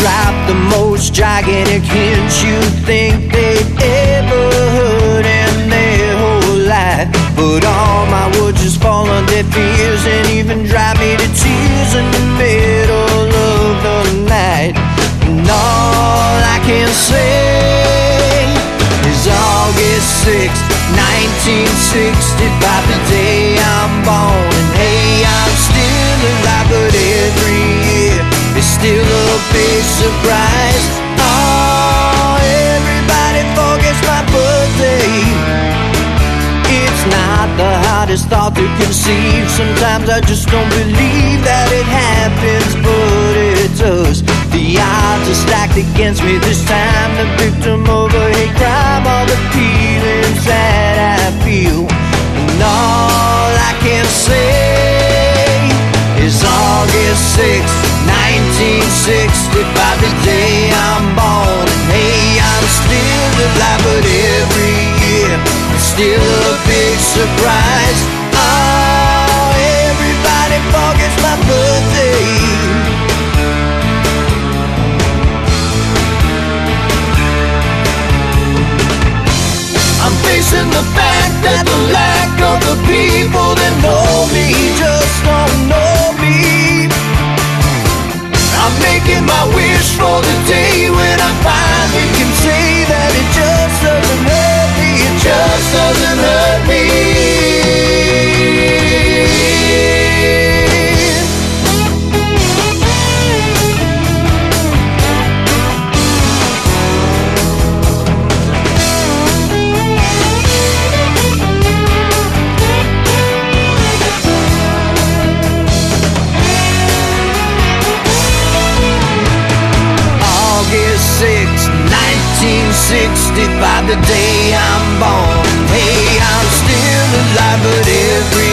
drop the most gigantic hints you think they've ever heard in their whole life. But all my words just fall on deaf ears and even drive me to tears in the middle of the night. And all I can say is August 6th, 1965, the day I'm born. And hey, I'm still alive, but every year it's still a big surprise. Oh, everybody forgets my birthday. It's not the hardest thought to conceive. Sometimes I just don't believe that it happens, but it does. The odds are stacked against me this time. The victim of a hate crime, all the feelings that I feel. And all I can say is August 6th, 1965, the day I'm born. And hey, I'm still alive, but every year it's still a big surprise. Oh, everybody forgets my birthday. I'm facing the fact that the lack of the people that know me just don't know me. I'm making my wish for the day when I finally can say that it just doesn't hurt me. It just doesn't hurt me. August 6th, 1965, the day I'm born. Hey, I'm still alive, but every